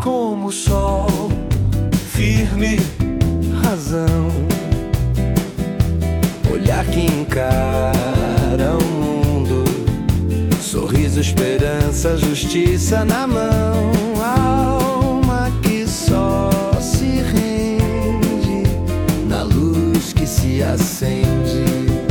como o sol, firme, razão, olhar que encara o mundo, sorriso, esperança, justiça na mão, alma que só se rende na luz que se acende.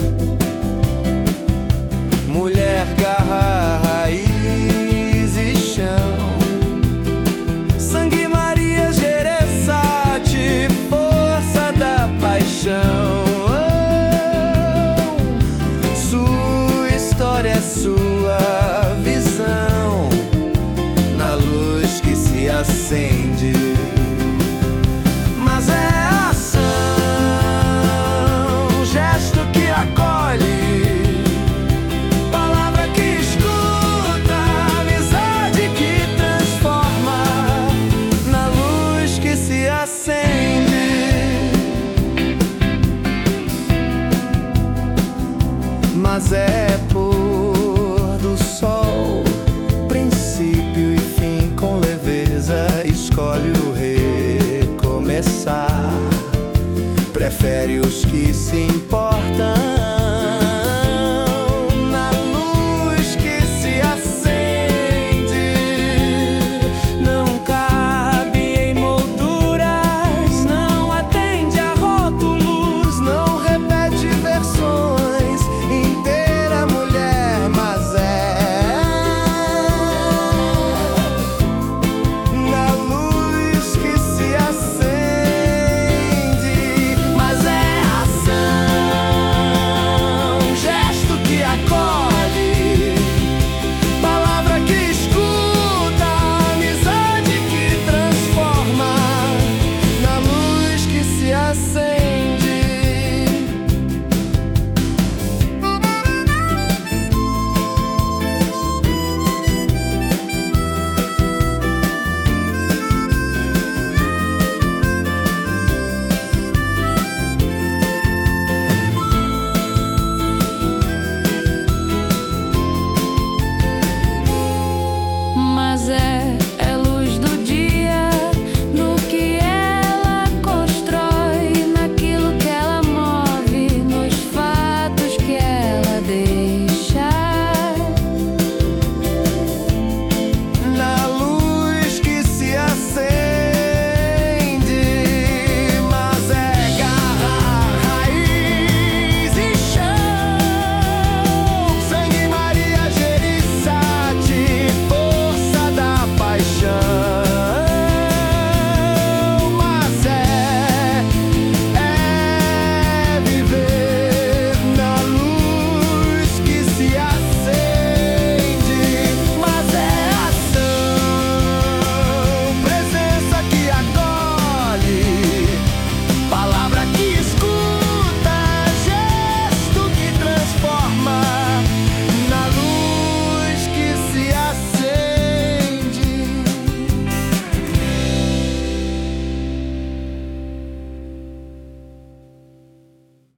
Mulher, garra, raiz e chão, sangue, Maria, Gereçate, força da paixão. Sua história é sua visão, na luz que se acende. Mas é ação, gesto que acolhe, mas é pôr do sol, princípio e fim com leveza, escolhe o recomeçar, prefere os que se importam.